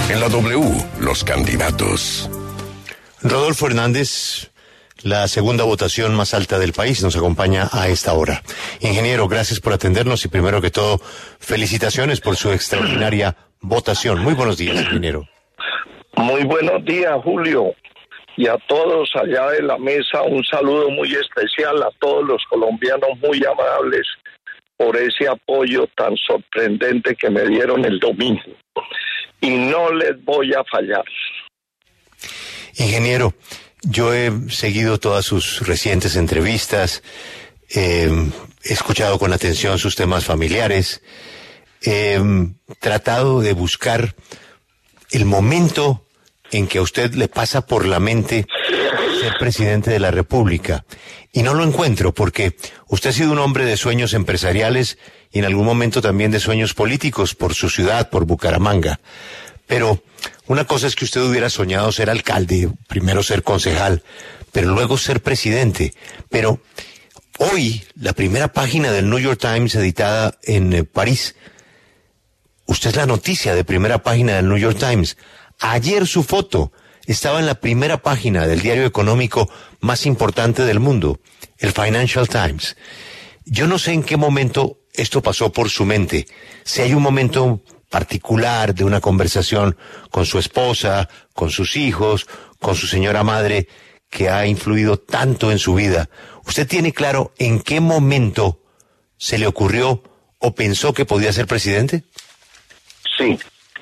En la W, los candidatos. Rodolfo Hernández, la segunda votación más alta del país, nos acompaña a esta hora. Ingeniero, gracias por atendernos y primero que todo, felicitaciones por su extraordinaria votación. Muy buenos días, ingeniero. Muy buenos días, Julio. Y a todos allá de la mesa, un saludo muy especial a todos los colombianos muy amables por ese apoyo tan sorprendente que me dieron el domingo. Y no les voy a fallar. Ingeniero, yo he seguido todas sus recientes entrevistas, he escuchado con atención sus temas familiares, he tratado de buscar el momento en que a usted le pasa por la mente ser presidente de la República. Y no lo encuentro porque usted ha sido un hombre de sueños empresariales y en algún momento también de sueños políticos por su ciudad, por Bucaramanga. Pero una cosa es que usted hubiera soñado ser alcalde, primero ser concejal, pero luego ser presidente. Pero hoy, la primera página del New York Times editada en París, usted es la noticia de primera página del New York Times. Ayer su foto estaba en la primera página del diario económico más importante del mundo, el Financial Times. Yo no sé en qué momento esto pasó por su mente. Si hay un momento particular de una conversación con su esposa, con sus hijos, con su señora madre, que ha influido tanto en su vida. ¿Usted tiene claro en qué momento se le ocurrió o pensó que podía ser presidente? Sí.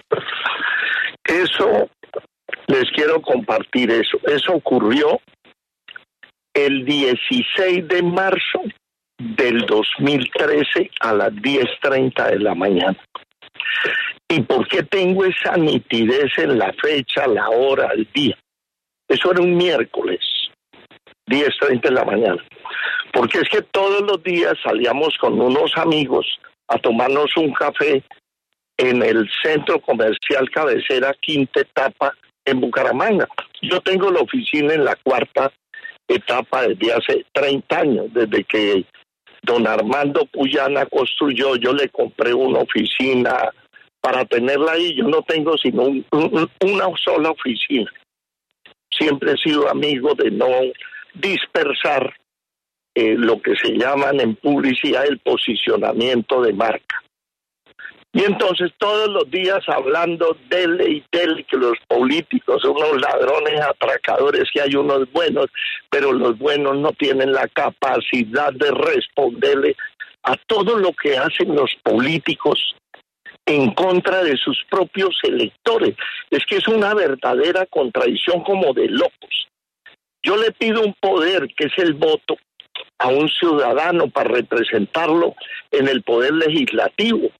Eso, les quiero compartir eso. Eso ocurrió el 16 de marzo del 2013 a las 10:30 de la mañana. ¿Y por qué tengo esa nitidez en la fecha, la hora, el día? Eso era un miércoles, 10:30 de la mañana. Porque es que todos los días salíamos con unos amigos a tomarnos un café en el centro comercial Cabecera, quinta etapa, en Bucaramanga. Yo tengo la oficina en la cuarta etapa desde hace 30 años, desde que don Armando Puyana construyó. Yo le compré una oficina para tenerla ahí. Yo no tengo sino una sola oficina. Siempre he sido amigo de no dispersar lo que se llaman en publicidad el posicionamiento de marca. Y entonces todos los días hablando dele y dele, que los políticos son unos ladrones atracadores, que hay unos buenos, pero los buenos no tienen la capacidad de responderle a todo lo que hacen los políticos en contra de sus propios electores. Es que es una verdadera contradicción como de locos. Yo le pido un poder, que es el voto, a un ciudadano para representarlo en el poder legislativo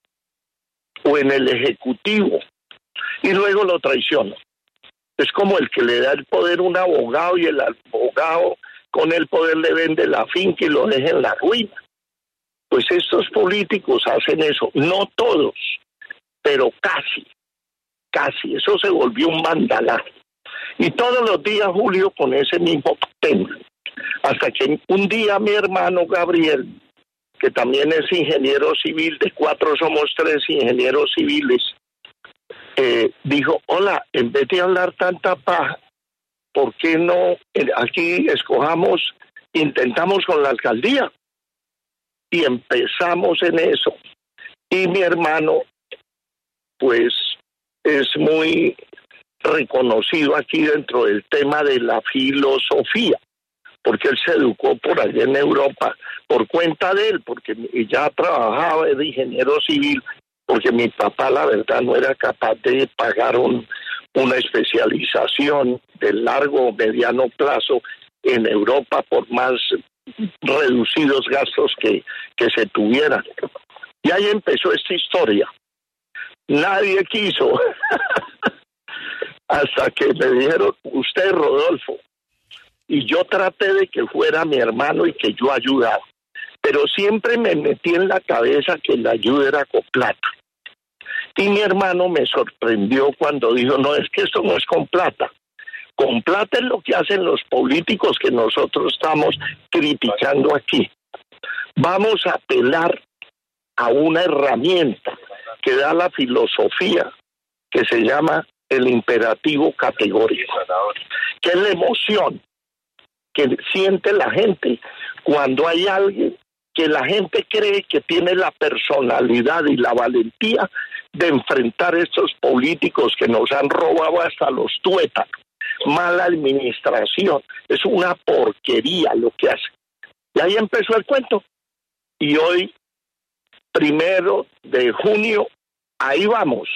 o en el ejecutivo, y luego lo traiciono. Es como el que le da el poder a un abogado y el abogado con el poder le vende la finca y lo deja en la ruina. Pues estos políticos hacen eso, no todos, pero casi. Eso se volvió un vandalaje. Y todos los días, Julio, con ese mismo tema. Hasta que un día mi hermano Gabriel, que también es ingeniero civil, de 4 somos 3 ingenieros civiles, dijo, hola, en vez de hablar tanta paja, ¿por qué no aquí intentamos con la alcaldía? Y empezamos en eso. Y mi hermano, pues, es muy reconocido aquí dentro del tema de la filosofía, porque él se educó por allá en Europa, por cuenta de él, porque ya trabajaba de ingeniero civil, porque mi papá, la verdad, no era capaz de pagar una especialización de largo o mediano plazo en Europa por más reducidos gastos que se tuvieran. Y ahí empezó esta historia. Nadie quiso, hasta que me dijeron, usted, Rodolfo, y yo traté de que fuera mi hermano y que yo ayudara, pero siempre me metí en la cabeza que la ayuda era con plata. Y mi hermano me sorprendió cuando dijo, no, es que esto no es con plata. Con plata es lo que hacen los políticos que nosotros estamos criticando aquí. Vamos a apelar a una herramienta que da la filosofía que se llama el imperativo categórico, que es la emoción que siente la gente cuando hay alguien que la gente cree que tiene la personalidad y la valentía de enfrentar estos políticos que nos han robado hasta los tuétanos. Mala administración, es una porquería lo que hace. Y ahí empezó el cuento. Y hoy, 1 de junio, ahí vamos.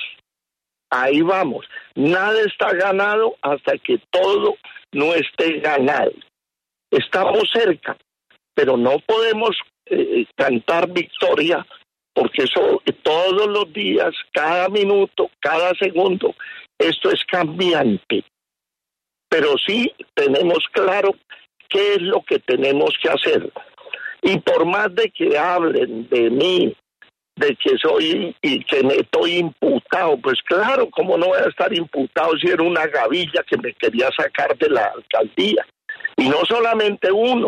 Nada está ganado hasta que todo no esté ganado. Estamos cerca, pero no podemos cantar victoria, porque eso todos los días, cada minuto, cada segundo, esto es cambiante. Pero sí tenemos claro qué es lo que tenemos que hacer. Y por más de que hablen de mí, de que soy y que me estoy imputado, pues claro, ¿cómo no voy a estar imputado si era una gavilla que me quería sacar de la alcaldía? Y no solamente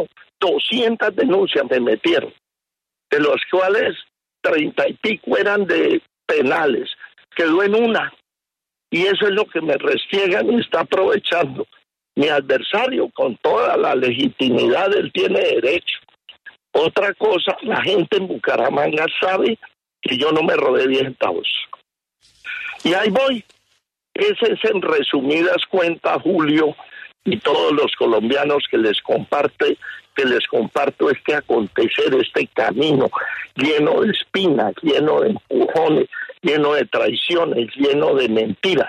200 denuncias me metieron, de los cuales 30 y pico eran de penales, quedó en una. Y eso es lo que me restiegan y está aprovechando. Mi adversario, con toda la legitimidad, él tiene derecho. Otra cosa, la gente en Bucaramanga sabe que yo no me robé 10 centavos. Y ahí voy. Ese es en resumidas cuentas, Julio, y todos los colombianos que les comparto este acontecer, este camino lleno de espinas, lleno de empujones, lleno de traiciones, lleno de mentiras,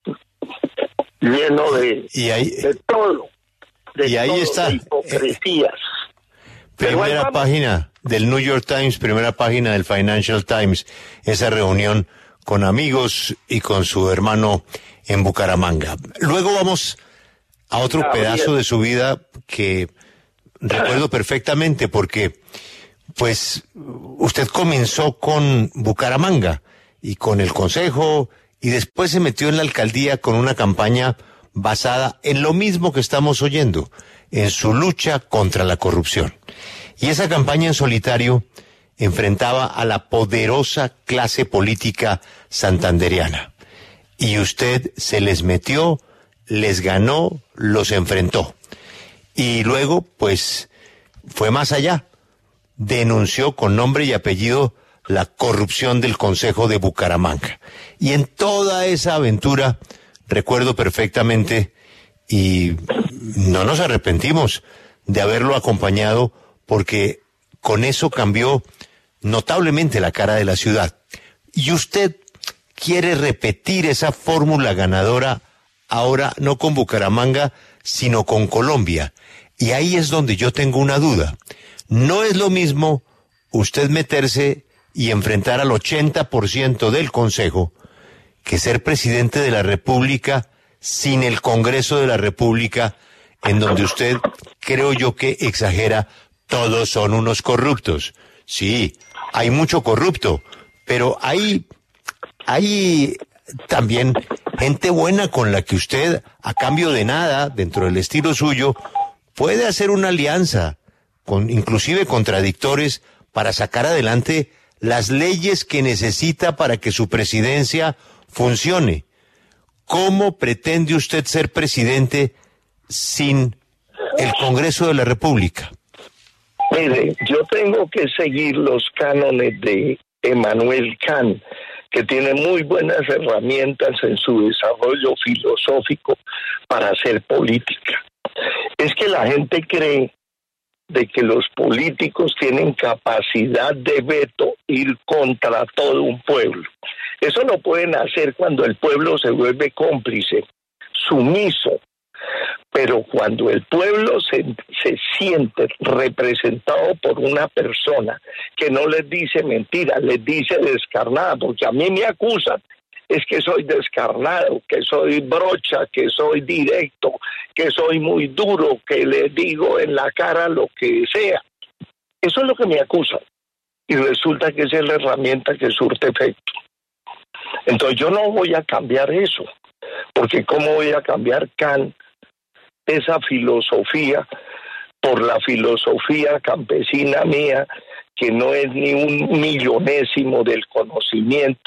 lleno de todo. Y ahí está. De hipocresías. Primera página del New York Times, primera página del Financial Times, esa reunión con amigos y con su hermano en Bucaramanga. Luego vamos a otro pedazo de su vida que recuerdo perfectamente, porque pues usted comenzó con Bucaramanga y con el consejo, y después se metió en la alcaldía con una campaña basada en lo mismo que estamos oyendo, en su lucha contra la corrupción. Y esa campaña en solitario enfrentaba a la poderosa clase política santandereana. Y usted se les metió, les ganó, los enfrentó. Y luego, pues, fue más allá. Denunció con nombre y apellido la corrupción del Consejo de Bucaramanga. Y en toda esa aventura, recuerdo perfectamente, y no nos arrepentimos de haberlo acompañado, porque con eso cambió notablemente la cara de la ciudad. Y usted quiere repetir esa fórmula ganadora ahora no con Bucaramanga, sino con Colombia. Y ahí es donde yo tengo una duda. No es lo mismo usted meterse y enfrentar al 80% del Consejo que ser presidente de la República sin el Congreso de la República, en donde usted, creo yo que exagera, todos son unos corruptos. Sí, hay mucho corrupto, pero hay también gente buena con la que usted, a cambio de nada, dentro del estilo suyo, puede hacer una alianza, inclusive contradictores, para sacar adelante las leyes que necesita para que su presidencia funcione. ¿Cómo pretende usted ser presidente sin el Congreso de la República? Mire, yo tengo que seguir los cánones de Immanuel Kant, que tiene muy buenas herramientas en su desarrollo filosófico para hacer política. Es que la gente cree de que los políticos tienen capacidad de veto, ir contra todo un pueblo. Eso lo pueden hacer cuando el pueblo se vuelve cómplice, sumiso. Pero cuando el pueblo se siente representado por una persona que no les dice mentira, les dice descarnada, porque a mí me acusan, es que soy descarnado, que soy brocha, que soy directo, que soy muy duro, que le digo en la cara lo que sea. Eso es lo que me acusan. Y resulta que esa es la herramienta que surte efecto. Entonces yo no voy a cambiar eso, porque ¿cómo voy a cambiar Kant, esa filosofía, por la filosofía campesina mía, que no es ni un millonésimo del conocimiento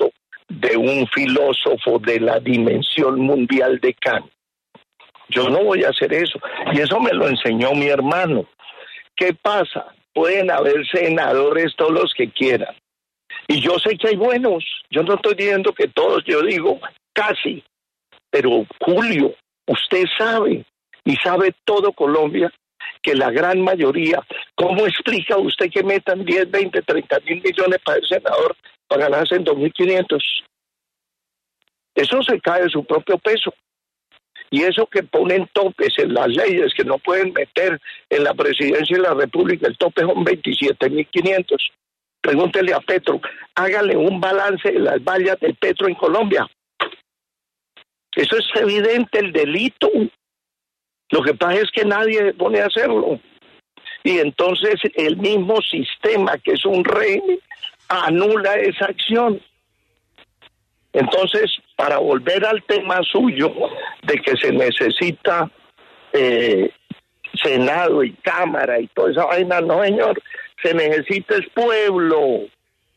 de un filósofo de la dimensión mundial de Kant. Yo no voy a hacer eso. Y eso me lo enseñó mi hermano. ¿Qué pasa? Pueden haber senadores todos los que quieran. Y yo sé que hay buenos. Yo no estoy diciendo que todos, yo digo casi. Pero Julio, usted sabe, y sabe todo Colombia, que la gran mayoría, ¿cómo explica usted que metan 10, 20, 30 mil millones para el senador para ganarse en 2.500? Eso se cae de su propio peso. Y eso que ponen topes en las leyes que no pueden meter en la presidencia de la República, el tope son 27.500. Pregúntele a Petro, hágale un balance de las vallas de Petro en Colombia. Eso es evidente, el delito. Lo que pasa es que nadie se pone a hacerlo. Y entonces el mismo sistema, que es un régimen, anula esa acción. Entonces, para volver al tema suyo de que se necesita Senado y Cámara y toda esa vaina, no, señor, se necesita es pueblo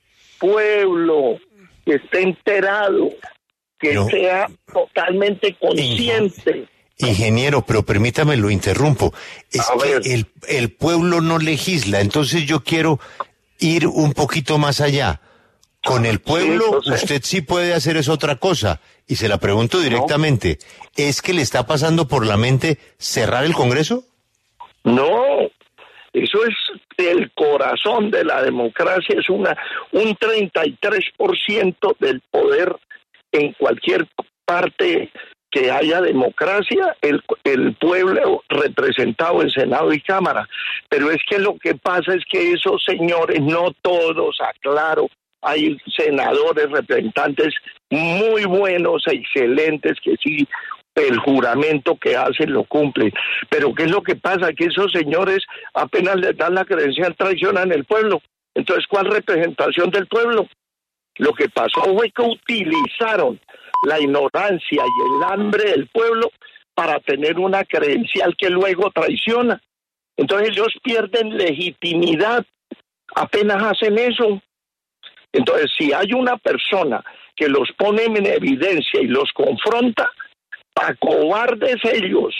que esté enterado, que sea totalmente consciente. Ingeniero, pero permítame, lo interrumpo. Es que el pueblo no legisla, entonces yo quiero ir un poquito más allá. Con el pueblo, sí, usted sí puede hacer es otra cosa. Y se la pregunto directamente, ¿es que le está pasando por la mente cerrar el Congreso? No, eso es el corazón de la democracia, es un 33% del poder en cualquier parte que haya democracia, el pueblo representado en Senado y Cámara. Pero es que lo que pasa es que esos señores, no todos, aclaro, hay senadores, representantes muy buenos, excelentes, que sí, el juramento que hacen lo cumplen. Pero ¿qué es lo que pasa? Que esos señores apenas les dan la credencial, traicionan el pueblo. Entonces, ¿cuál representación del pueblo? Lo que pasó fue que utilizaron la ignorancia y el hambre del pueblo para tener una credencial que luego traiciona. Entonces ellos pierden legitimidad apenas hacen eso. Entonces, si hay una persona que los pone en evidencia y los confronta, para cobardes ellos,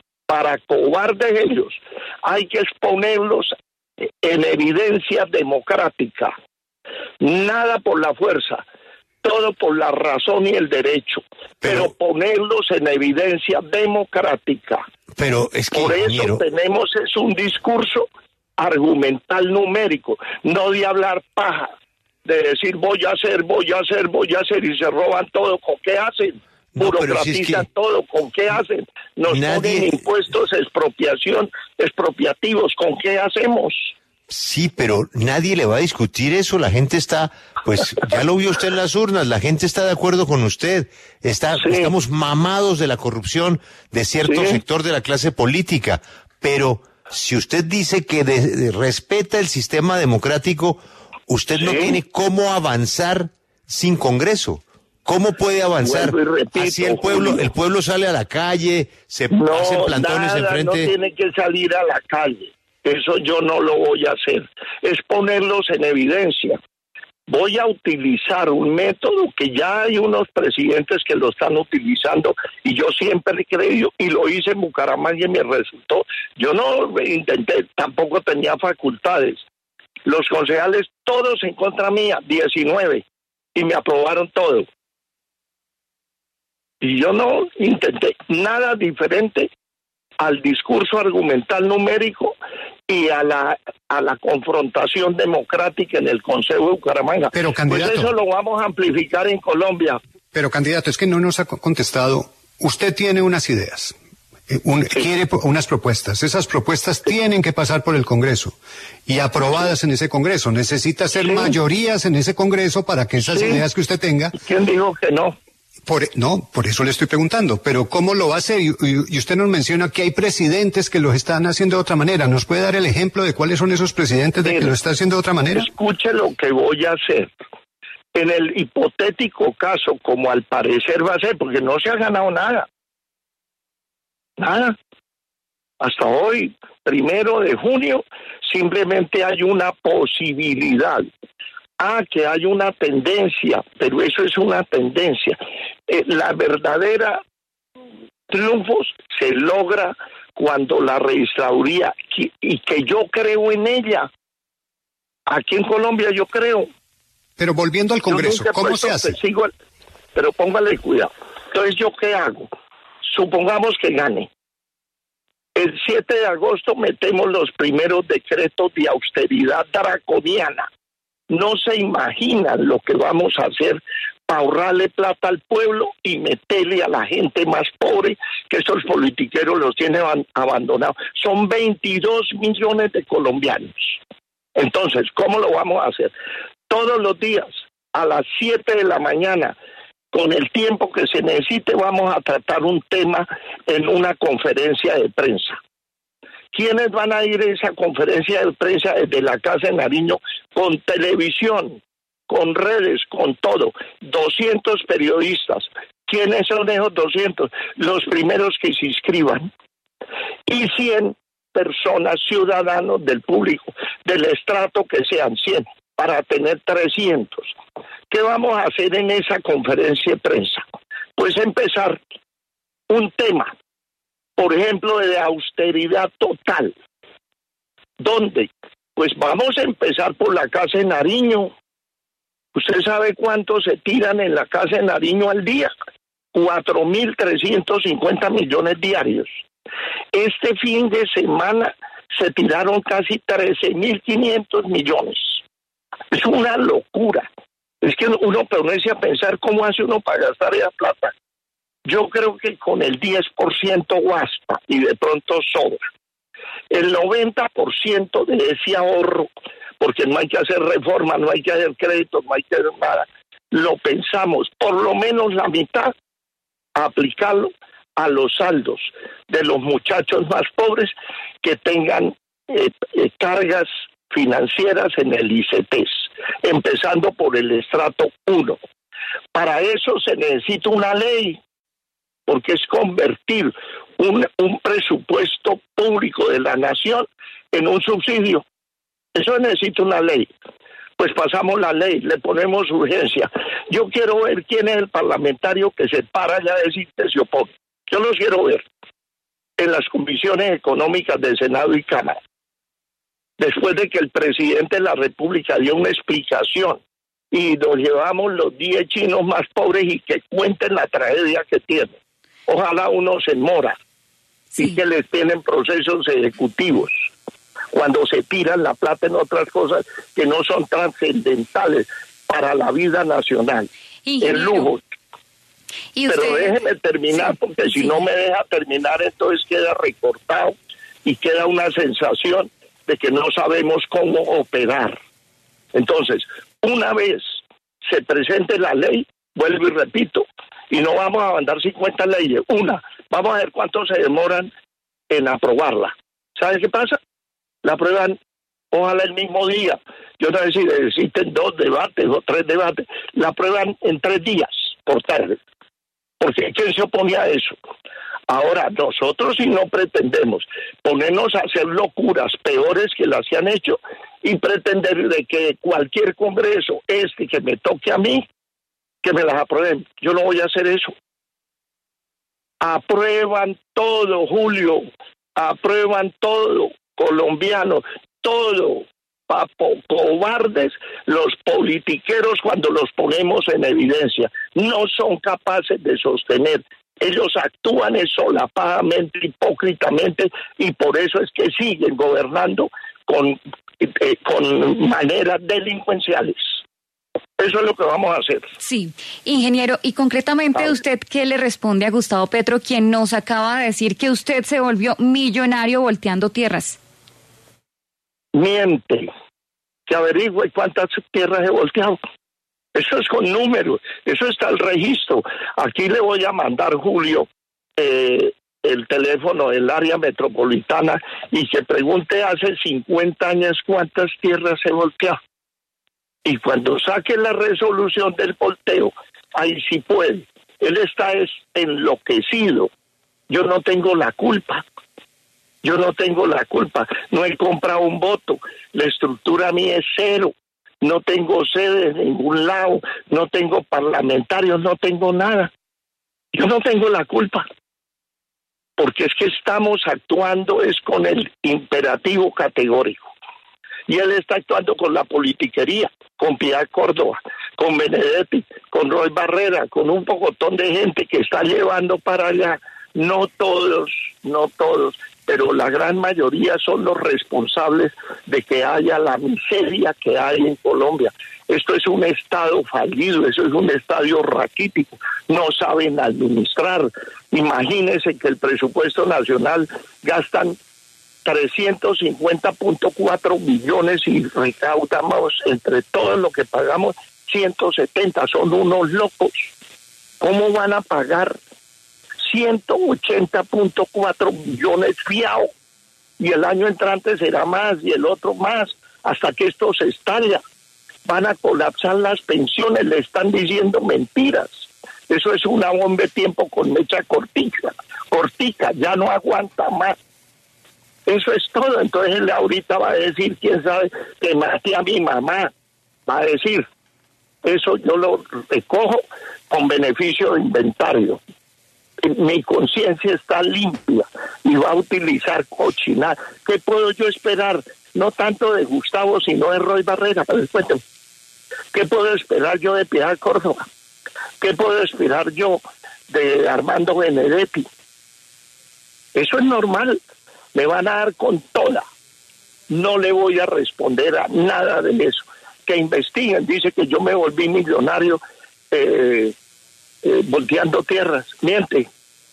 hay que exponerlos en evidencia democrática. Nada por la fuerza, todo por la razón y el derecho, pero ponerlos en evidencia democrática. Pero es que, por eso ingeniero, tenemos es un discurso argumental numérico, no de hablar paja, de decir voy a hacer, y se roban todo. ¿Con qué hacen? Burocratizan si es que todo. ¿Con qué hacen? Nos ponen impuestos expropiativos. ¿Con qué hacemos? Sí, pero nadie le va a discutir eso. La gente está, pues ya lo vio usted en las urnas, la gente está de acuerdo con usted. Estamos mamados de la corrupción de cierto sector de la clase política. Pero si usted dice que respeta el sistema democrático, usted no tiene cómo avanzar sin Congreso. ¿Cómo puede avanzar? Repito, así el pueblo sale a la calle, hacen plantones enfrente. No tiene que salir a la calle. Eso yo no lo voy a hacer. Es ponerlos en evidencia. Voy a utilizar un método que ya hay unos presidentes que lo están utilizando y yo siempre he creído y lo hice en Bucaramanga y me resultó. Yo no intenté, tampoco tenía facultades. Los concejales todos en contra mía, 19, y me aprobaron todo. Y yo no intenté nada diferente al discurso argumental numérico y a la confrontación democrática en el Consejo de Bucaramanga. Pero, candidato, pues eso lo vamos a amplificar en Colombia. Pero, candidato, es que no nos ha contestado. Usted tiene unas ideas, quiere unas propuestas. Esas propuestas tienen que pasar por el Congreso y aprobadas en ese Congreso. Necesita hacer mayorías en ese Congreso para que esas ideas que usted tenga... ¿Quién dijo que no? Por eso le estoy preguntando, pero ¿cómo lo va a hacer? Y usted nos menciona que hay presidentes que lo están haciendo de otra manera. ¿Nos puede dar el ejemplo de cuáles son esos presidentes de que lo están haciendo de otra manera? Escuche lo que voy a hacer. En el hipotético caso, como al parecer va a ser, porque no se ha ganado nada. Nada. Hasta hoy, 1 de junio, simplemente hay una posibilidad Que hay una tendencia, pero eso es una tendencia. La verdadera triunfos se logra cuando la registraduría, y que yo creo en ella, aquí en Colombia yo creo. Pero volviendo al Congreso, ¿cómo se hace? Pero póngale cuidado. Entonces, ¿yo qué hago? Supongamos que gane. El 7 de agosto metemos los primeros decretos de austeridad draconiana. No se imaginan lo que vamos a hacer para ahorrarle plata al pueblo y meterle a la gente más pobre, que estos politiqueros los tienen abandonados. Son 22 millones de colombianos. Entonces, ¿cómo lo vamos a hacer? Todos los días, a las 7 de la mañana, con el tiempo que se necesite, vamos a tratar un tema en una conferencia de prensa. ¿Quiénes van a ir a esa conferencia de prensa desde la Casa de Nariño? Con televisión, con redes, con todo. 200 periodistas. ¿Quiénes son esos 200? Los primeros que se inscriban. Y 100 personas, ciudadanos del público, del estrato que sean 100, para tener 300. ¿Qué vamos a hacer en esa conferencia de prensa? Pues empezar un tema, por ejemplo, de austeridad total. ¿Dónde? Pues vamos a empezar por la Casa de Nariño. ¿Usted sabe cuánto se tiran en la Casa de Nariño al día? 4.350 millones diarios. Este fin de semana se tiraron casi 13.500 millones. Es una locura. Es que uno permanece a pensar cómo hace uno para gastar esa plata. Yo creo que con el 10% basta y de pronto sobra. El 90% de ese ahorro, porque no hay que hacer reforma, no hay que hacer créditos, no hay que hacer nada, lo pensamos, por lo menos la mitad, a aplicarlo a los saldos de los muchachos más pobres que tengan cargas financieras en el ICETEX, empezando por el estrato 1. Para eso se necesita una ley, porque es convertir un presupuesto público de la nación en un subsidio. Eso necesita una ley. Pues pasamos la ley, le ponemos urgencia. Yo quiero ver quién es el parlamentario que se para ya a decir que se opone. Yo los quiero ver en las comisiones económicas del Senado y Cámara. Después de que el presidente de la República dio una explicación y nos llevamos los 10 chinos más pobres y que cuenten la tragedia que tienen. Ojalá uno se mora y que les tienen procesos ejecutivos cuando se tiran la plata en otras cosas que no son trascendentales para la vida nacional. El lujo. Pero déjeme terminar, porque si no me deja terminar, entonces queda recortado y queda una sensación de que no sabemos cómo operar. Entonces, una vez se presente la ley, vuelvo y repito, y no vamos a mandar 50 leyes, vamos a ver cuánto se demoran en aprobarla. ¿Sabe qué pasa? La aprueban, ojalá el mismo día. Yo no sé si existen 2 debates o 3 debates, la aprueban en 3 días, por tarde. Porque ¿quién se opone a eso? Ahora, nosotros si no pretendemos ponernos a hacer locuras peores que las que han hecho y pretender de que cualquier congreso, que me toque a mí, que me las aprueben. Yo no voy a hacer eso. Aprueban todo, Julio. Aprueban todo, colombianos, todo. Cobardes los politiqueros cuando los ponemos en evidencia. No son capaces de sostener. Ellos actúan solapadamente, hipócritamente, y por eso es que siguen gobernando con maneras delincuenciales. Eso es lo que vamos a hacer. Sí, ingeniero, y concretamente usted, ¿qué le responde a Gustavo Petro, quien nos acaba de decir que usted se volvió millonario volteando tierras? Miente, que averigüe cuántas tierras he volteado. Eso es con números, eso está el registro. Aquí le voy a mandar, Julio, el teléfono del área metropolitana y que pregunte hace 50 años cuántas tierras he volteado. Y cuando saque la resolución del volteo, ahí sí puede. Él está enloquecido. Yo no tengo la culpa. No he comprado un voto. La estructura mía es 0. no tengo sede en ningún lado, no tengo parlamentarios, no tengo nada. Yo no tengo la culpa, porque es que estamos actuando es con el imperativo categórico. Y él está actuando con la politiquería, con Piedad Córdoba, con Benedetti, con Roy Barrera, con un pocotón de gente que está llevando para allá. No todos, pero la gran mayoría son los responsables de que haya la miseria que hay en Colombia. Esto es un Estado fallido, eso es un Estado raquítico, no saben administrar. Imagínense que el presupuesto nacional gastan 350.4 millones y recaudamos entre todo lo que pagamos 170, son unos locos. ¿Cómo van a pagar 180.4 millones fiados? Y el año entrante será más y el otro más, hasta que esto se estalla. Van a colapsar las pensiones, le están diciendo mentiras. Eso es una bomba de tiempo con mecha cortica, ya no aguanta más. Eso es todo. Entonces él ahorita va a decir, quién sabe, que maté a mi mamá. Va a decir, eso yo lo recojo con beneficio de inventario. Mi conciencia está limpia y va a utilizar cochinada. ¿Qué puedo yo esperar? No tanto de Gustavo, sino de Roy Barrera. Cuéntame. ¿Qué puedo esperar yo de Piedad Córdoba? ¿Qué puedo esperar yo de Armando Benedetti? Eso es normal. Me van a dar con toda. No le voy a responder a nada de eso. Que investiguen. Dice que yo me volví millonario volteando tierras. Miente.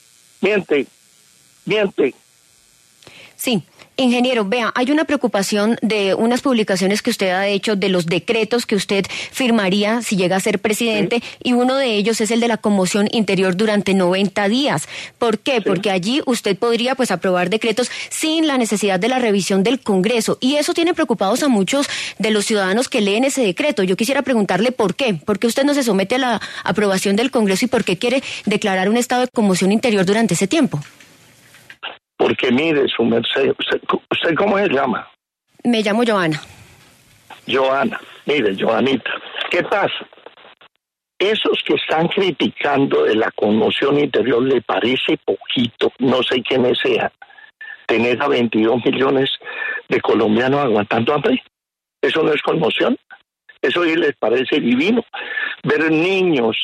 Sí. Ingeniero, vea, hay una preocupación de unas publicaciones que usted ha hecho de los decretos que usted firmaría si llega a ser presidente, sí. Y uno de ellos es el de la conmoción interior durante 90 días. ¿Por qué? Sí. Porque allí usted podría pues aprobar decretos sin la necesidad de la revisión del Congreso, y eso tiene preocupados a muchos de los ciudadanos que leen ese decreto. Yo quisiera preguntarle por qué usted no se somete a la aprobación del Congreso y por qué quiere declarar un estado de conmoción interior durante ese tiempo. Porque mire, su merced, ¿usted cómo se llama? Me llamo Joana. Joana, mire, Joanita, ¿qué pasa? Esos que están criticando de la conmoción interior, ¿le parece poquito? No sé quiénes sean. Tener a 22 millones de colombianos aguantando hambre. ¿Eso no es conmoción? Eso sí les parece divino. Ver niños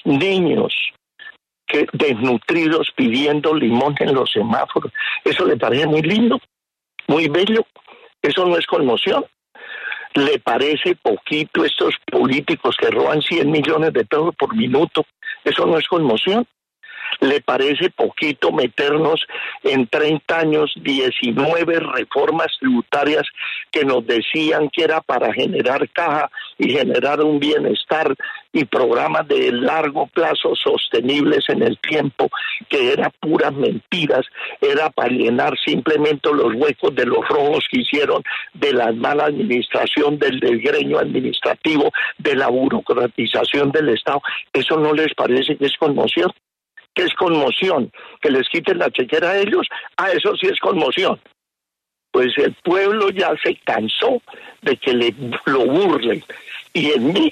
que desnutridos pidiendo limón en los semáforos, eso le parece muy lindo, muy bello. Eso no es conmoción. ¿Le parece poquito estos políticos que roban 100 millones de pesos por minuto? Eso no es conmoción. ¿Le parece poquito meternos en 30 años 19 reformas tributarias que nos decían que era para generar caja y generar un bienestar y programas de largo plazo sostenibles en el tiempo, que eran puras mentiras, era para llenar simplemente los huecos de los rojos que hicieron de la mala administración, del desgreño administrativo, de la burocratización del Estado? ¿Eso no les parece que es conmoción? ¿Qué es conmoción? ¿Que les quiten la chequera a ellos? Eso sí es conmoción. Pues el pueblo ya se cansó de que lo burlen. Y en mí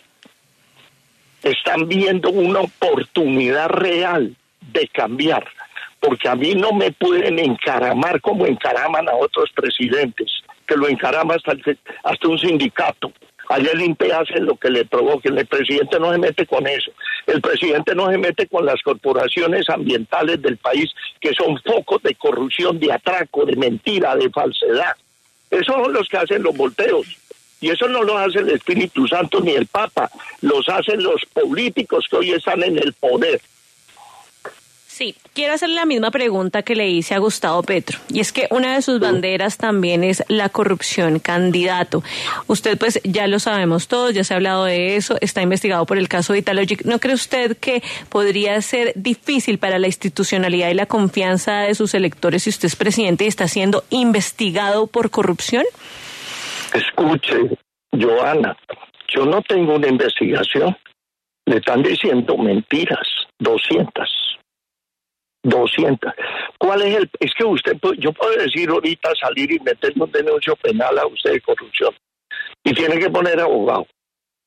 están viendo una oportunidad real de cambiar. Porque a mí no me pueden encaramar como encaraman a otros presidentes, que lo encarama hasta un sindicato. Allá el INPE hace lo que le provoque. El presidente no se mete con eso. El presidente no se mete con las corporaciones ambientales del país, que son focos de corrupción, de atraco, de mentira, de falsedad. Esos son los que hacen los volteos. Y eso no lo hace el Espíritu Santo ni el Papa. Los hacen los políticos que hoy están en el poder. Sí, quiero hacerle la misma pregunta que le hice a Gustavo Petro, y es que una de sus banderas también es la corrupción. Candidato, usted pues ya lo sabemos todos, ya se ha hablado de eso, está investigado por el caso de Italogic. ¿No cree usted que podría ser difícil para la institucionalidad y la confianza de sus electores si usted es presidente y está siendo investigado por corrupción? Escuche, Joana, yo no tengo una investigación, le están diciendo mentiras, 200. ¿Cuál es es que yo puedo decir ahorita, salir y meterme un denuncio penal a usted de corrupción, y tiene que poner abogado.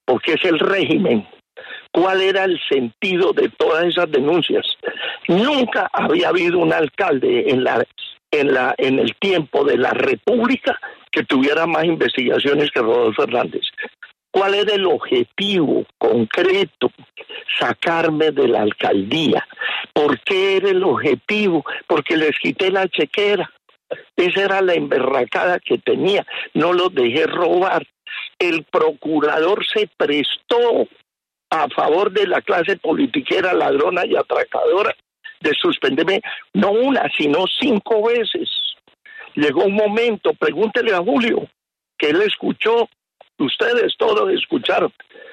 porque es el régimen. ¿Cuál era el sentido de todas esas denuncias? Nunca había habido un alcalde en el tiempo de la República que tuviera más investigaciones que Rodolfo Hernández. ¿Cuál era el objetivo concreto? Sacarme de la alcaldía. ¿Por qué era el objetivo? Porque les quité la chequera. Esa era la emberracada que tenía. No los dejé robar. El procurador se prestó a favor de la clase politiquera, ladrona y atracadora, de suspenderme no una, sino 5 veces. Llegó un momento, pregúntele a Julio, que él escuchó, ustedes todos escucharon,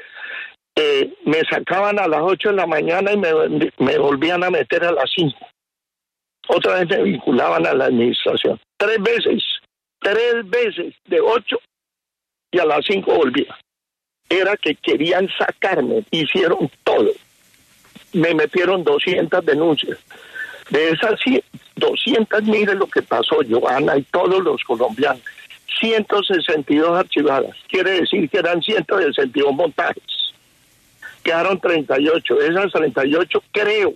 me sacaban a las 8 de la mañana y me volvían a meter a las 5. Otra vez me vinculaban a la administración. 3 veces, de 8 y a las 5 volvía. Era que querían sacarme, hicieron todo. Me metieron 200 denuncias. De esas 200, mire lo que pasó, Johanna y todos los colombianos. 162 archivadas. Quiere decir que eran 162 montajes. Quedaron 38. De esas 38, creo,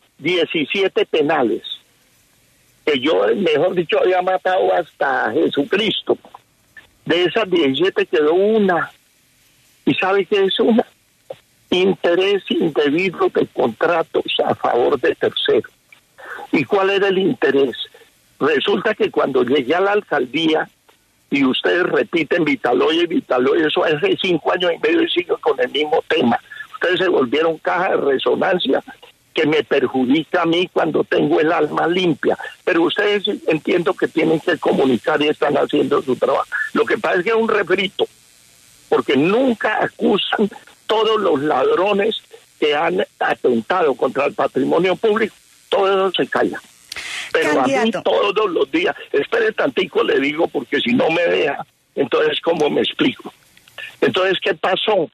17 penales. Que yo, mejor dicho, había matado hasta Jesucristo. De esas 17 quedó una. ¿Y sabe qué es una? Interés indebido de contratos a favor de terceros. ¿Y cuál era el interés? Resulta que cuando llegué a la alcaldía, y ustedes repiten Vitaloy, eso hace 5 años y medio y sigo con el mismo tema. Ustedes se volvieron caja de resonancia que me perjudica a mí cuando tengo el alma limpia. Pero ustedes entiendo que tienen que comunicar y están haciendo su trabajo. Lo que pasa es que es un refrito, porque nunca acusan todos los ladrones que han atentado contra el patrimonio público, todo eso se calla. Pero candidato, a mí todos los días, espere tantico le digo, porque si no me deja, entonces ¿cómo me explico? Entonces, ¿qué pasó?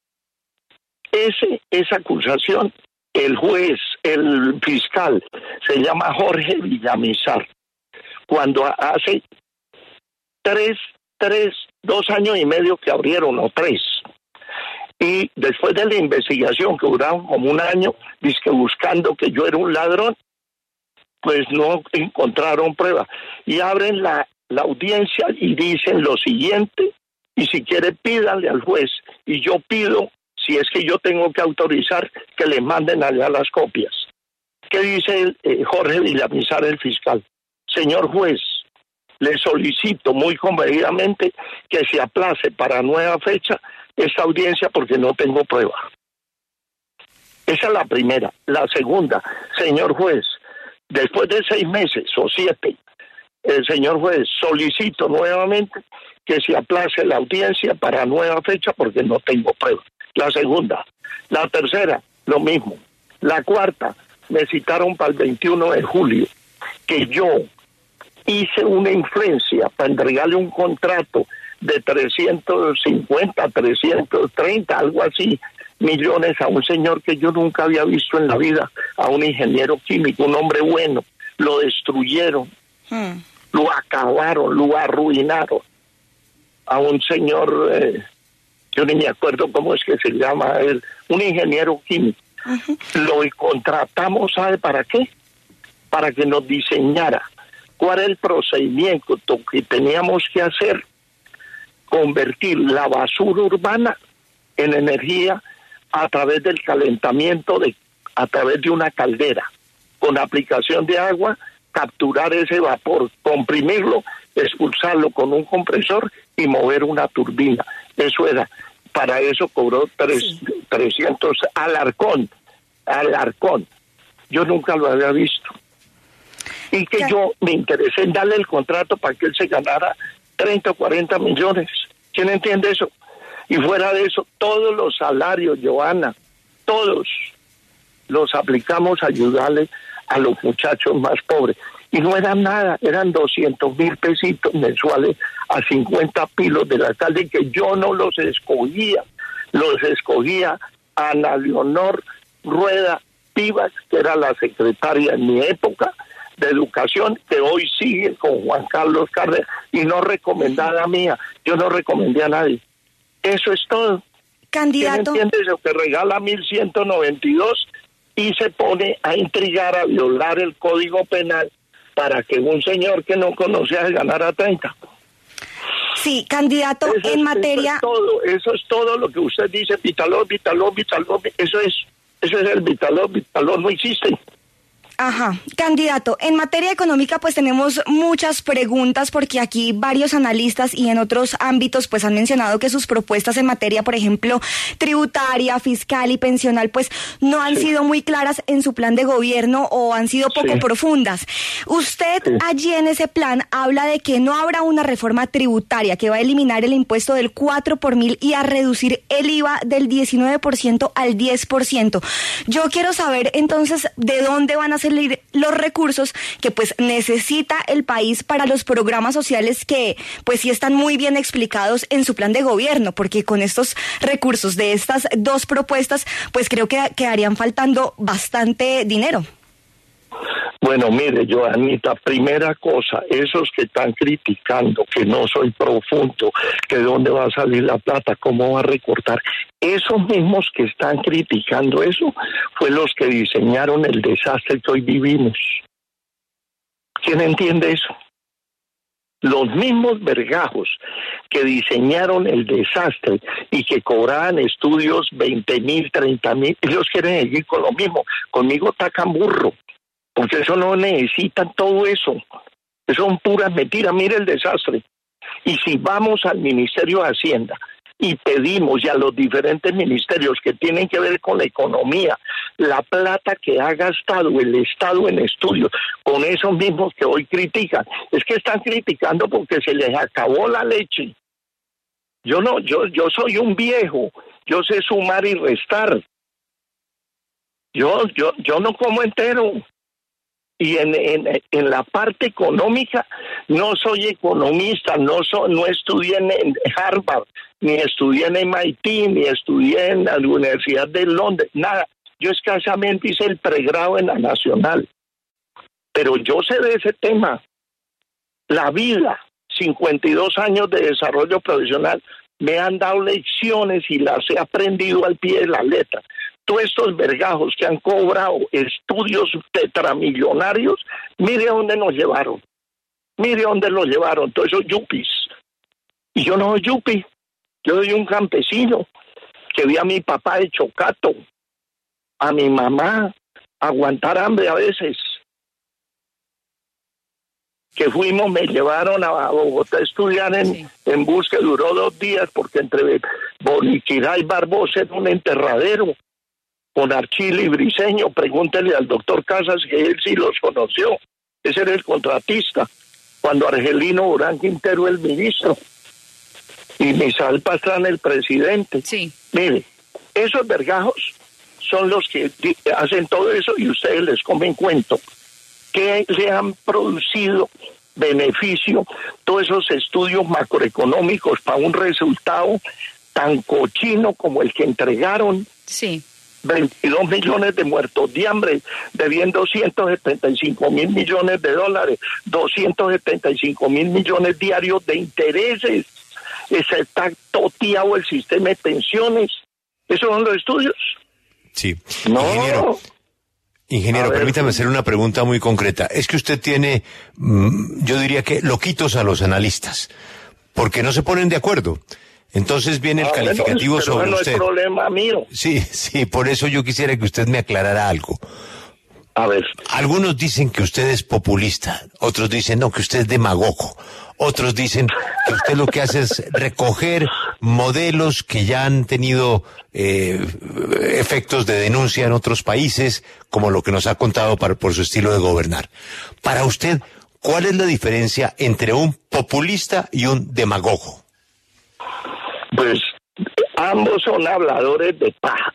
Esa acusación, el juez, el fiscal, se llama Jorge Villamizar, cuando hace 2 años y medio que abrieron, o 3, y después de la investigación que duraron como 1 año, dizque buscando que yo era un ladrón, pues no encontraron prueba, y abren la audiencia y dicen lo siguiente, y si quiere pídanle al juez, y yo pido, si es que yo tengo que autorizar, que le manden allá las copias. ¿Qué dice Jorge Villamizar, el fiscal? Señor juez, le solicito muy comedidamente que se aplace para nueva fecha esta audiencia porque no tengo prueba. Esa es la primera. La segunda, señor juez, después de 6 meses o 7, señor juez, solicito nuevamente que se aplace la audiencia para nueva fecha porque no tengo prueba. La segunda. La tercera, lo mismo. La cuarta, me citaron para el 21 de julio, que yo hice una influencia para entregarle un contrato de 350, 330, algo así, millones a un señor que yo nunca había visto en la vida, a un ingeniero químico, un hombre bueno. Lo destruyeron, lo acabaron, lo arruinaron. A un señor, yo ni me acuerdo cómo es que se llama él, un ingeniero químico. Lo contratamos, ¿sabe para qué? Para que nos diseñara cuál es el procedimiento que teníamos que hacer, convertir la basura urbana en energía a través del calentamiento, a través de una caldera, con aplicación de agua, capturar ese vapor, comprimirlo, expulsarlo con un compresor y mover una turbina. Eso era, para eso cobró 300 Alarcón. Yo nunca lo había visto. Y que yo me interesé en darle el contrato para que él se ganara 30 o 40 millones. ¿Quién entiende eso? Y fuera de eso, todos los salarios, Johanna, todos los aplicamos a ayudarle a los muchachos más pobres. Y no eran nada, eran 200,000 pesitos mensuales a 50 pilos del alcalde, que yo no los escogía Ana Leonor Rueda Vivas, que era la secretaria en mi época de educación, que hoy sigue con Juan Carlos Cárdenas, y no recomendada mía, yo no recomendé a nadie. Eso es todo. Candidato. ¿Quién entiende eso? Que regala 1.192 y se pone a intrigar, a violar el Código Penal para que un señor que no conocía ganara 30. Sí, candidato, en materia... Eso es todo lo que usted dice, Vitalor, eso es el Vitalor no existe. Ajá, candidato, en materia económica pues tenemos muchas preguntas porque aquí varios analistas y en otros ámbitos pues han mencionado que sus propuestas en materia, por ejemplo, tributaria, fiscal y pensional pues no han sido muy claras en su plan de gobierno o han sido poco profundas. Usted allí en ese plan habla de que no habrá una reforma tributaria, que va a eliminar el impuesto del 4 por mil y a reducir el IVA del 19% al 10%. Yo quiero saber entonces de dónde van a salir los recursos que pues necesita el país para los programas sociales que pues sí están muy bien explicados en su plan de gobierno, porque con estos recursos de estas dos propuestas pues creo que quedarían faltando bastante dinero. Bueno, mire, Joanita, primera cosa, esos que están criticando que no soy profundo, que dónde va a salir la plata, cómo va a recortar, esos mismos que están criticando eso, fue los que diseñaron el desastre que hoy vivimos. ¿Quién entiende eso? Los mismos vergajos que diseñaron el desastre y que cobraban estudios 20.000, 30.000, ellos quieren seguir con lo mismo. Conmigo tacan burro. Porque eso no necesitan todo eso. Eso son puras mentiras. Mire el desastre. Y si vamos al Ministerio de Hacienda y pedimos ya a los diferentes ministerios que tienen que ver con la economía, la plata que ha gastado el Estado en estudios, con esos mismos que hoy critican, es que están criticando porque se les acabó la leche. Yo soy un viejo, yo sé sumar y restar. Yo no como entero. Y en la parte económica no soy economista, no estudié en Harvard, ni estudié en MIT, ni estudié en la Universidad de Londres, nada. Yo escasamente hice el pregrado en la Nacional. Pero yo sé de ese tema. La vida, 52 años de desarrollo profesional, me han dado lecciones y las he aprendido al pie de la letra. Todos estos vergajos que han cobrado estudios tetramillonarios, mire a dónde nos llevaron. Mire a dónde los llevaron, todos esos yuppies. Y yo no soy yuppie, yo soy un campesino que vi a mi papá de chocato, a mi mamá aguantar hambre a veces. Que fuimos, me llevaron a Bogotá a estudiar en bus que duró 2 días, porque entre Boniquirá y Barbosa era un enterradero. Con Archil y Briceño, pregúntele al doctor Casas que él sí los conoció. Ese era el contratista, cuando Argelino Durán Quintero el ministro y Misael Pastrana el presidente. Sí. Mire, esos vergajos son los que hacen todo eso y ustedes les comen cuento. ¿Qué le han producido beneficio todos esos estudios macroeconómicos para un resultado tan cochino como el que entregaron? Sí. 22 millones de muertos de hambre, debiendo 175.000 millones de dólares, 275.000 millones diarios de intereses. Se está toteado el sistema de pensiones. ¿Esos son los estudios? Sí. No. Ingeniero, permítame hacer una pregunta muy concreta. Es que usted tiene, yo diría que loquitos a los analistas, porque no se ponen de acuerdo. Entonces viene el calificativo sobre no usted. No es problema mío. Sí, por eso yo quisiera que usted me aclarara algo. A ver. Algunos dicen que usted es populista, otros dicen no, que usted es demagogo, otros dicen que usted lo que hace es recoger modelos que ya han tenido efectos de denuncia en otros países, como lo que nos ha contado por su estilo de gobernar. Para usted, ¿cuál es la diferencia entre un populista y un demagogo? Pues ambos son habladores de paja.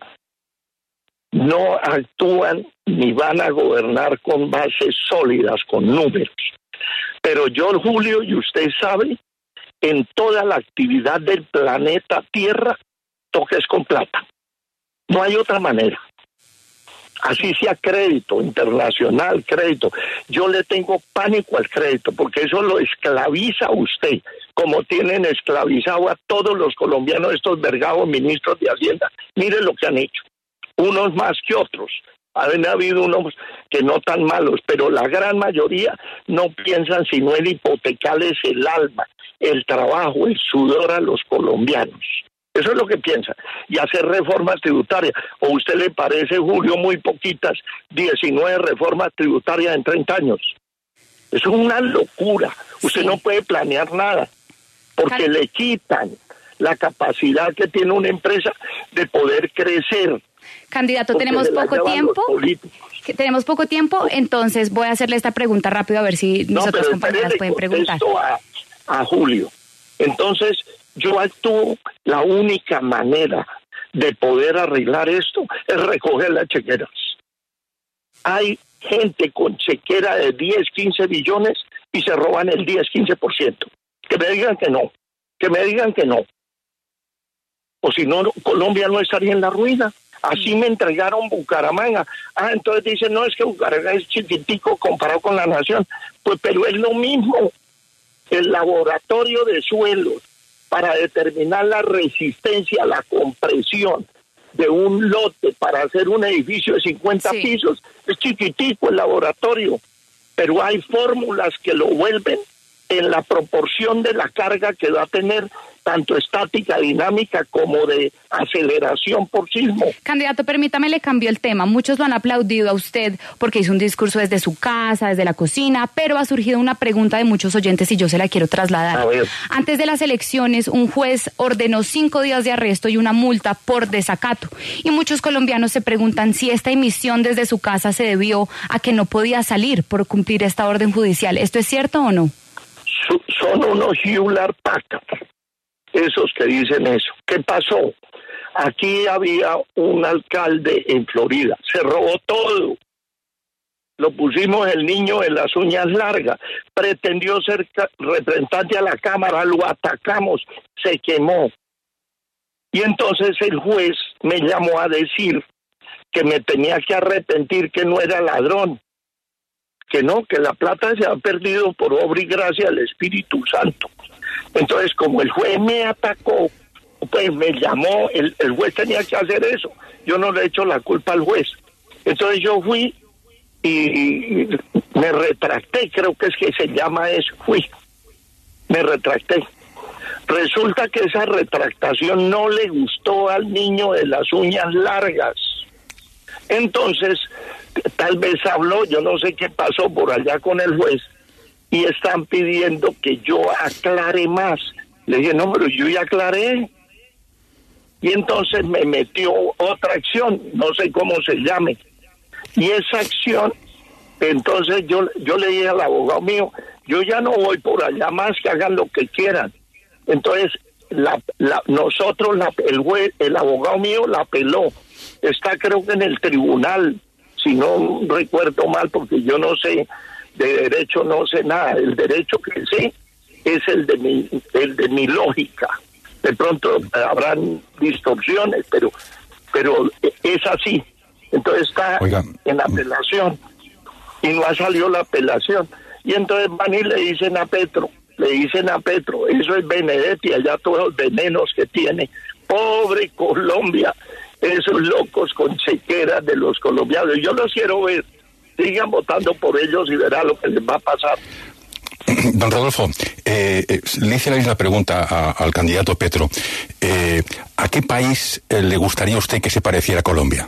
No actúan ni van a gobernar con bases sólidas, con números. Pero yo, Julio, y usted sabe, en toda la actividad del planeta Tierra, toques con plata. No hay otra manera. Así sea crédito, internacional, crédito. Yo le tengo pánico al crédito, porque eso lo esclaviza a usted. como tienen esclavizado a todos los colombianos, estos vergados ministros de Hacienda. Miren lo que han hecho, unos más que otros. Han habido unos que no tan malos, pero la gran mayoría no piensan sino en hipotecarles el alma, el trabajo, el sudor a los colombianos. Eso es lo que piensan. Y hacer reforma tributaria. ¿O a usted le parece, Julio, muy poquitas 19 reformas tributarias en 30 años? Eso es una locura. Usted no puede planear nada, porque le quitan la capacidad que tiene una empresa de poder crecer. Candidato, tenemos poco tiempo. Tenemos poco tiempo, entonces voy a hacerle esta pregunta rápido a ver si mis otras compañeras pueden preguntar. A Julio. Entonces, yo actúo, la única manera de poder arreglar esto es recoger las chequeras. Hay gente con chequera de 10, 15 billones y se roban el 10, 15%. Que me digan que no, O si no, Colombia no estaría en la ruina. Así me entregaron Bucaramanga. Entonces dicen, no, es que Bucaramanga es chiquitico comparado con la nación. Pues, pero es lo mismo. El laboratorio de suelos para determinar la resistencia a la compresión de un lote para hacer un edificio de 50 pisos, es chiquitico el laboratorio, pero hay fórmulas que lo vuelven en la proporción de la carga que va a tener, tanto estática, dinámica, como de aceleración por sismo. Candidato, permítame, le cambió el tema. Muchos lo han aplaudido a usted porque hizo un discurso desde su casa, desde la cocina, pero ha surgido una pregunta de muchos oyentes y yo se la quiero trasladar. A ver. Antes de las elecciones, un juez ordenó 5 días de arresto y una multa por desacato. Y muchos colombianos se preguntan si esta emisión desde su casa se debió a que no podía salir por cumplir esta orden judicial. ¿Esto es cierto o no? Son unos Hewlett Packard, esos que dicen eso. ¿Qué pasó? Aquí había un alcalde en Florida, se robó todo. Lo pusimos el niño en las uñas largas, pretendió ser representante a la Cámara, lo atacamos, se quemó. Y entonces el juez me llamó a decir que me tenía que arrepentir, que no era ladrón. Que no, que la plata se ha perdido por obra y gracia del Espíritu Santo. Entonces, como el juez me atacó, pues me llamó, el juez tenía que hacer eso. Yo no le he hecho la culpa al juez. Entonces yo fui y me retracté, creo que es que se llama eso, me retracté. Resulta que esa retractación no le gustó al niño de las uñas largas. Entonces, tal vez habló, yo no sé qué pasó por allá con el juez, y están pidiendo que yo aclare más. Le dije, no, pero yo ya aclaré. Y entonces me metió otra acción, no sé cómo se llame. Y esa acción, entonces yo le dije al abogado mío, yo ya no voy por allá más, que hagan lo que quieran. Entonces, el abogado mío la apeló. Está creo que en el tribunal, si no recuerdo mal, porque yo no sé de derecho, no sé nada. El derecho que sé es el de mi lógica. De pronto habrán distorsiones, pero es así. Entonces está en apelación y no ha salido la apelación. Y entonces van y le dicen a Petro, eso es Benedetti, allá todos los venenos que tiene. Pobre Colombia, esos locos con chequeras de los colombianos. Yo los quiero ver. Sigan votando por ellos y verá lo que les va a pasar. Don Rodolfo, le hice la misma pregunta al candidato Petro. ¿A qué país le gustaría a usted que se pareciera a Colombia?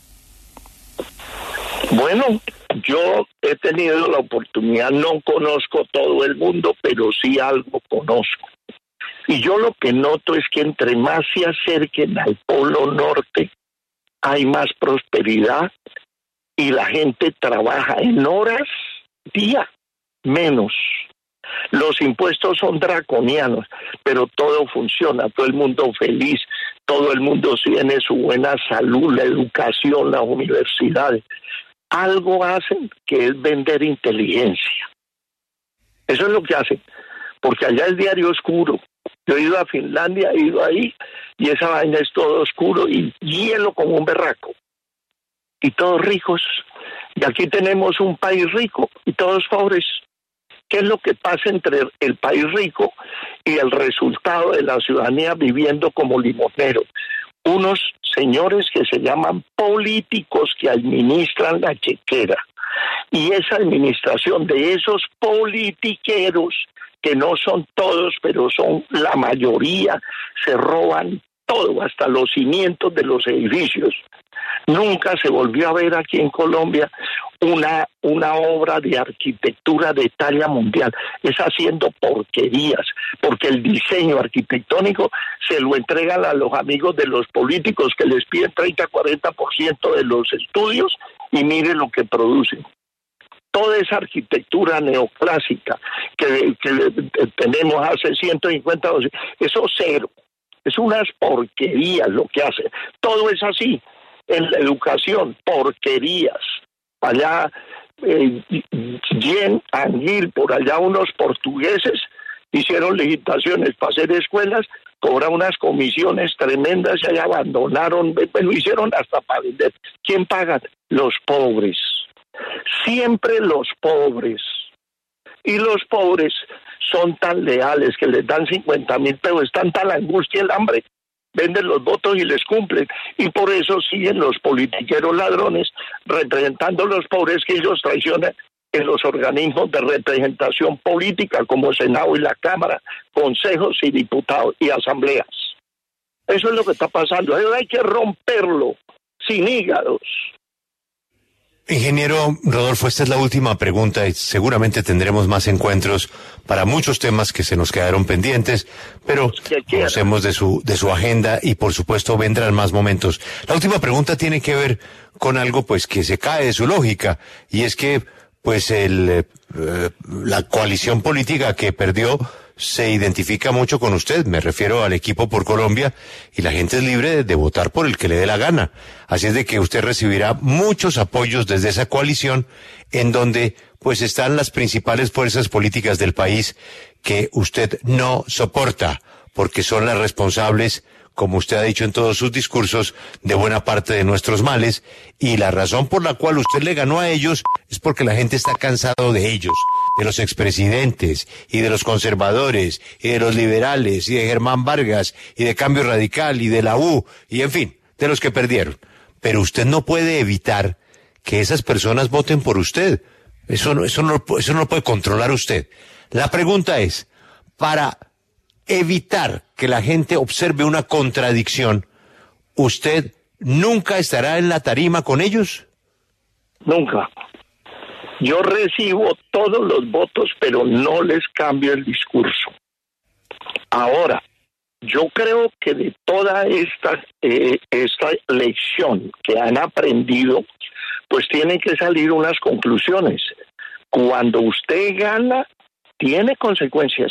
Bueno, yo he tenido la oportunidad, no conozco todo el mundo, pero sí algo conozco. Y yo lo que noto es que entre más se acerquen al Polo Norte, hay más prosperidad y la gente trabaja en horas, día, menos. Los impuestos son draconianos, pero todo funciona, todo el mundo feliz, todo el mundo tiene su buena salud, la educación, las universidades. Algo hacen que es vender inteligencia. Eso es lo que hacen, porque allá es diario oscuro. Yo he ido a Finlandia, he ido ahí, y esa vaina es todo oscuro y hielo como un berraco. Y todos ricos. Y aquí tenemos un país rico y todos pobres. ¿Qué es lo que pasa entre el país rico y el resultado de la ciudadanía viviendo como limoneros? Unos señores que se llaman políticos que administran la chequera. Y esa administración de esos politiqueros, que no son todos, pero son la mayoría, se roban todo, hasta los cimientos de los edificios. Nunca se volvió a ver aquí en Colombia una obra de arquitectura de talla mundial. Es haciendo porquerías, porque el diseño arquitectónico se lo entregan a los amigos de los políticos que les piden 30-40% de los estudios y miren lo que producen. Toda esa arquitectura neoclásica que tenemos hace 150 años, eso cero. Es unas porquerías lo que hace. Todo es así. En la educación, porquerías. Allá, Jen Anguil, por allá unos portugueses hicieron licitaciones para hacer escuelas, cobraron unas comisiones tremendas y allá abandonaron, lo hicieron hasta para vender. ¿Quién paga? Los pobres. Siempre los pobres. Y los pobres son tan leales que les dan 50,000 pesos, están tan angustia el hambre, venden los votos y les cumplen, y por eso siguen los politiqueros ladrones representando a los pobres que ellos traicionan en los organismos de representación política como Senado y la Cámara, consejos y diputados y asambleas. Eso es lo que está pasando. Eso hay que romperlo sin hígados. Ingeniero Rodolfo, esta es la última pregunta y seguramente tendremos más encuentros para muchos temas que se nos quedaron pendientes, pero conocemos de su agenda y por supuesto vendrán más momentos. La última pregunta tiene que ver con algo pues que se cae de su lógica, y es que pues la coalición política que perdió se identifica mucho con usted, me refiero al Equipo por Colombia, y la gente es libre de votar por el que le dé la gana. Así es de que usted recibirá muchos apoyos desde esa coalición, en donde pues están las principales fuerzas políticas del país que usted no soporta, porque son las responsables, como usted ha dicho en todos sus discursos, de buena parte de nuestros males, y la razón por la cual usted le ganó a ellos es porque la gente está cansado de ellos, de los expresidentes, y de los conservadores, y de los liberales, y de Germán Vargas, y de Cambio Radical, y de la U, y en fin, de los que perdieron. Pero usted no puede evitar que esas personas voten por usted. Eso no lo puede controlar usted. La pregunta es, para evitar que la gente observe una contradicción, ¿usted nunca estará en la tarima con ellos? Nunca. Yo recibo todos los votos, pero no les cambio el discurso. Ahora, yo creo que de toda esta lección que han aprendido, pues tienen que salir unas conclusiones. Cuando usted gana, tiene consecuencias.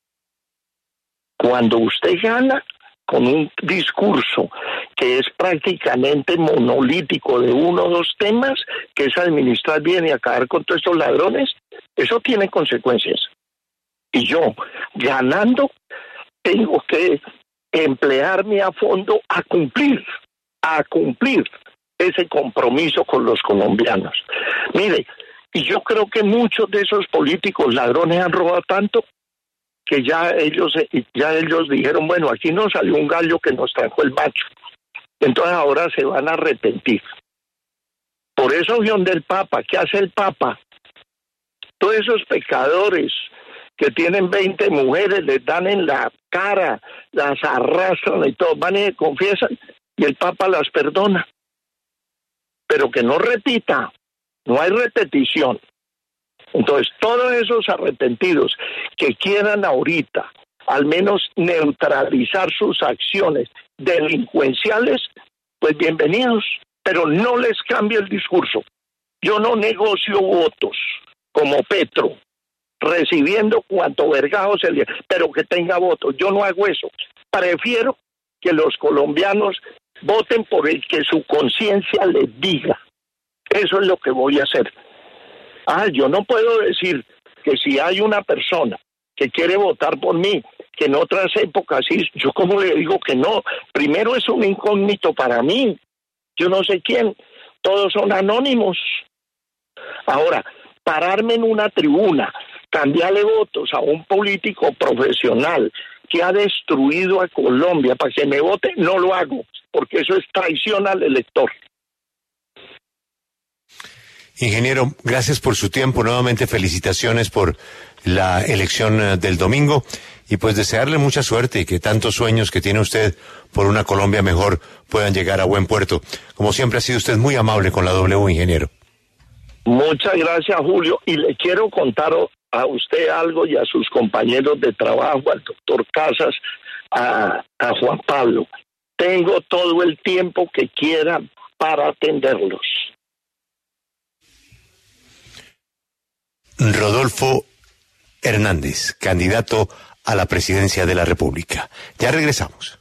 Cuando usted gana con un discurso que es prácticamente monolítico de uno o dos temas, que es administrar bien y acabar con todos estos ladrones, eso tiene consecuencias. Y yo, ganando, tengo que emplearme a fondo a cumplir ese compromiso con los colombianos. Mire, y yo creo que muchos de esos políticos ladrones han robado tanto que ya ellos dijeron, bueno, aquí nos salió un gallo que nos trajo el macho. Entonces ahora se van a arrepentir. Por eso, guión del Papa, ¿qué hace el Papa? Todos esos pecadores que tienen 20 mujeres, les dan en la cara, las arrastran y todo, van y confiesan, y el Papa las perdona. Pero que no repita, no hay repetición. Entonces, todos esos arrepentidos que quieran ahorita al menos neutralizar sus acciones delincuenciales, pues bienvenidos, pero no les cambie el discurso. Yo no negocio votos como Petro, recibiendo cuanto vergajo se le... pero que tenga votos. Yo no hago eso. Prefiero que los colombianos voten por el que su conciencia les diga. Eso es lo que voy a hacer. Yo no puedo decir que si hay una persona que quiere votar por mí, que en otras épocas sí, yo como le digo que no. Primero es un incógnito para mí. Yo no sé quién. Todos son anónimos. Ahora, pararme en una tribuna cambiarle votos a un político profesional que ha destruido a Colombia para que me vote, no lo hago, porque eso es traición al elector. Ingeniero, gracias por su tiempo. Nuevamente felicitaciones por la elección del domingo y pues desearle mucha suerte y que tantos sueños que tiene usted por una Colombia mejor puedan llegar a buen puerto. Como siempre ha sido usted muy amable con la W, ingeniero. Muchas gracias, Julio. Y le quiero contar a usted algo y a sus compañeros de trabajo, al doctor Casas, a Juan Pablo. Tengo todo el tiempo que quieran para atenderlos. Rodolfo Hernández, candidato a la presidencia de la República. Ya regresamos.